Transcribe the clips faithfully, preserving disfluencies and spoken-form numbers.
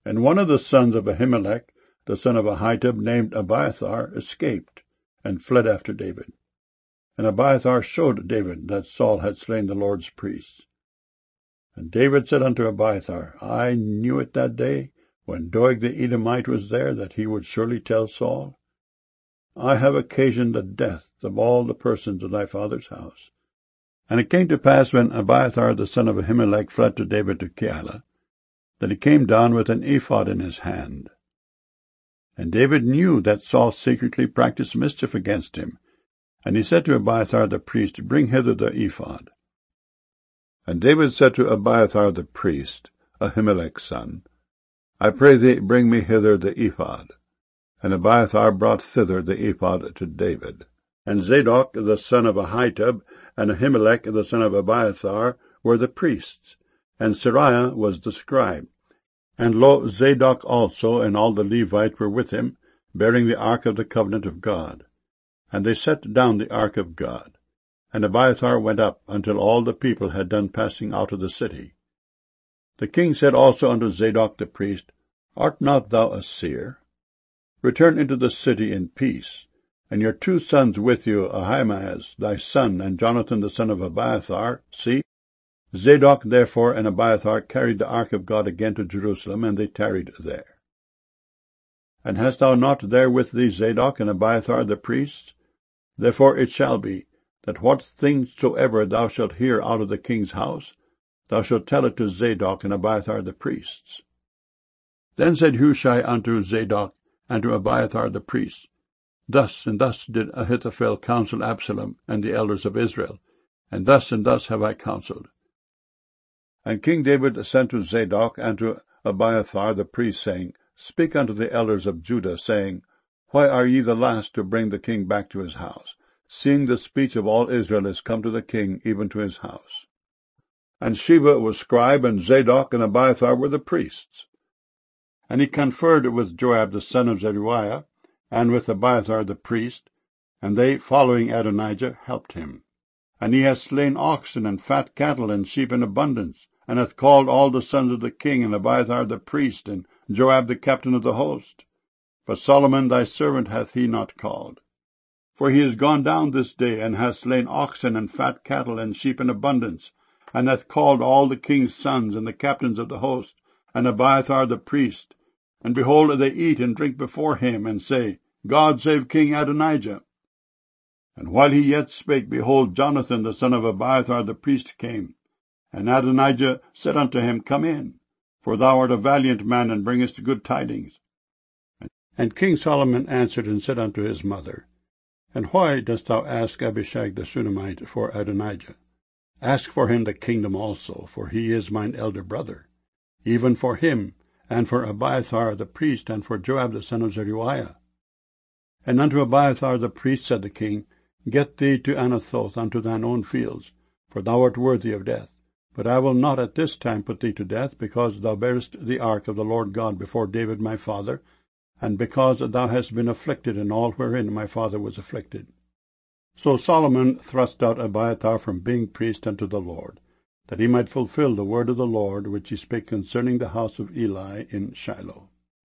And one of the sons of Ahimelech, the son of Ahitub, named Abiathar, escaped, and fled after David. And Abiathar showed David that Saul had slain the Lord's priests. And David said unto Abiathar, I knew it that day, when Doeg the Edomite was there, that he would surely tell Saul, I have occasioned the death of all the persons of thy father's house. And it came to pass, when Abiathar the son of Ahimelech fled to David to Keilah, that he came down with an ephod in his hand. And David knew that Saul secretly practiced mischief against him, and he said to Abiathar the priest, Bring hither the ephod. And David said to Abiathar the priest, Ahimelech's son, I pray thee, bring me hither the ephod. And Abiathar brought thither the ephod to David. And Zadok the son of Ahitub, and Ahimelech the son of Abiathar, were the priests, and Seraiah was the scribe. And lo, Zadok also and all the Levites were with him, bearing the ark of the covenant of God. And they set down the ark of God. And Abiathar went up until all the people had done passing out of the city. The king said also unto Zadok the priest, Art not thou a seer? Return into the city in peace, and your two sons with you, Ahimaaz thy son, and Jonathan the son of Abiathar. See, Zadok therefore and Abiathar carried the ark of God again to Jerusalem, and they tarried there. And hast thou not there with thee Zadok and Abiathar the priests? Therefore it shall be, that what things soever thou shalt hear out of the king's house, thou shalt tell it to Zadok and Abiathar the priests. Then said Hushai unto Zadok and to Abiathar the priests, Thus and thus did Ahithophel counsel Absalom and the elders of Israel, and thus and thus have I counselled. And King David sent to Zadok and to Abiathar the priest, saying, Speak unto the elders of Judah, saying, Why are ye the last to bring the king back to his house, seeing the speech of all Israel is come to the king, even to his house? And Sheba was scribe, and Zadok and Abiathar were the priests. And he conferred with Joab the son of Zeruiah, and with Abiathar the priest, and they, following Adonijah, helped him. And he hath slain oxen and fat cattle and sheep in abundance, and hath called all the sons of the king, and Abiathar the priest, and Joab the captain of the host. But Solomon thy servant hath he not called. For he is gone down this day, and hath slain oxen and fat cattle and sheep in abundance, and hath called all the king's sons and the captains of the host, and Abiathar the priest. And behold, they eat and drink before him, and say, God save King Adonijah. And while he yet spake, behold, Jonathan the son of Abiathar the priest came. And Adonijah said unto him, Come in, for thou art a valiant man, and bringest good tidings. And King Solomon answered and said unto his mother, And why dost thou ask Abishag the Shunammite for Adonijah? Ask for him the kingdom also, for he is mine elder brother, even for him, and for Abiathar the priest, and for Joab the son of Zeruiah. And unto Abiathar the priest said the king, Get thee to Anathoth unto thine own fields, for thou art worthy of death. But I will not at this time put thee to death, because thou bearest the ark of the Lord God before David my father, and because thou hast been afflicted in all wherein my father was afflicted. So Solomon thrust out Abiathar from being priest unto the Lord, that he might fulfill the word of the Lord which he spake concerning the house of Eli in Shiloh.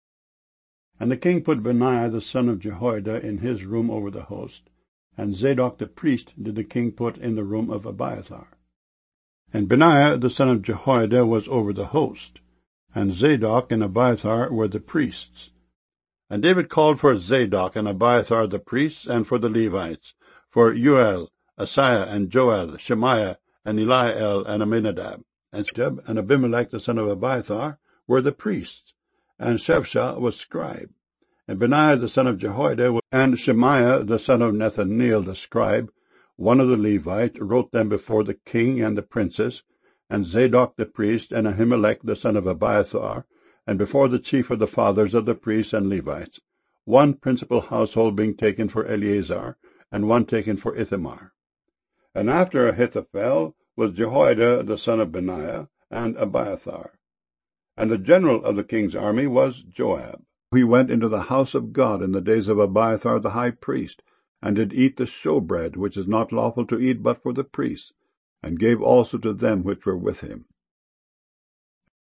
And the king put Benaiah the son of Jehoiada in his room over the host, and Zadok the priest did the king put in the room of Abiathar. And Benaiah the son of Jehoiada was over the host, and Zadok and Abiathar were the priests. And David called for Zadok and Abiathar the priests, and for the Levites, for Uel, Asaiah, and Joel, Shemaiah, and Eliel, and Aminadab. And Jeb and Abimelech the son of Abiathar were the priests, and Shevshah was scribe. And Benaiah the son of Jehoiada and Shemaiah the son of Nethaneel the scribe, one of the Levites, wrote them before the king and the princes, and Zadok the priest, and Ahimelech the son of Abiathar, and before the chief of the fathers of the priests and Levites, one principal household being taken for Eleazar, and one taken for Ithamar. And after Ahithophel was Jehoiada the son of Benaiah, and Abiathar. And the general of the king's army was Joab. He went into the house of God in the days of Abiathar the high priest, and did eat the showbread, which is not lawful to eat but for the priests, and gave also to them which were with him.